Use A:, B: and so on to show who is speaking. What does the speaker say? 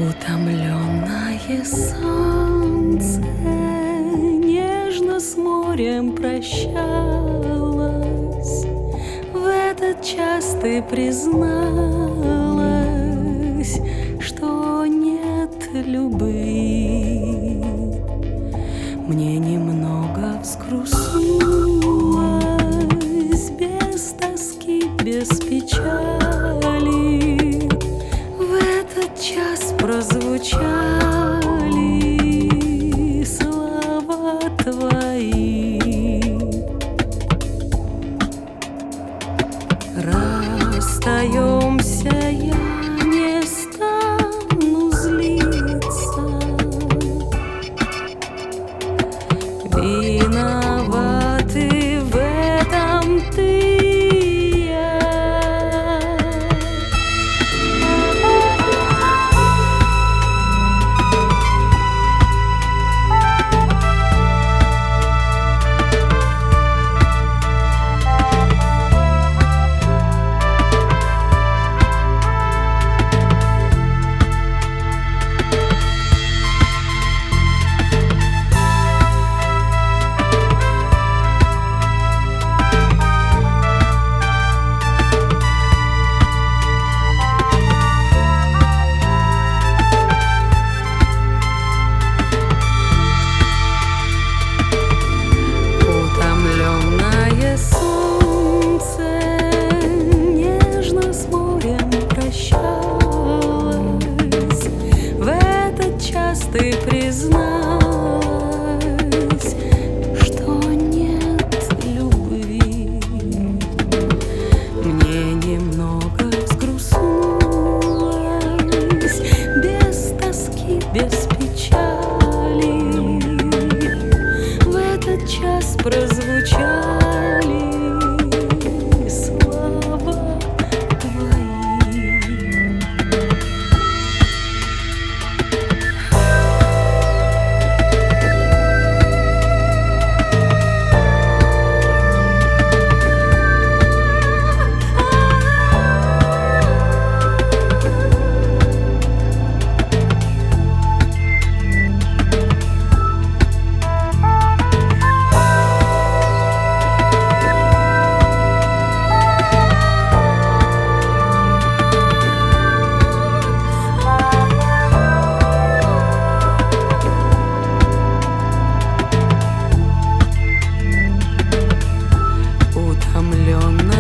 A: Утомленное солнце нежно с морем прощалось. В этот час ты призналась, что нет любви. Мне немного взгрустнулось, без тоски, без печали. В этот час прозвучали слова твои. Расстаемся, я не стану злиться. Виноваты в этом ты и я. Ты призналась, что нет любви. Мне немного взгрустнулось, без тоски, без печали. В этот час прозвучали слова твои. Утомленно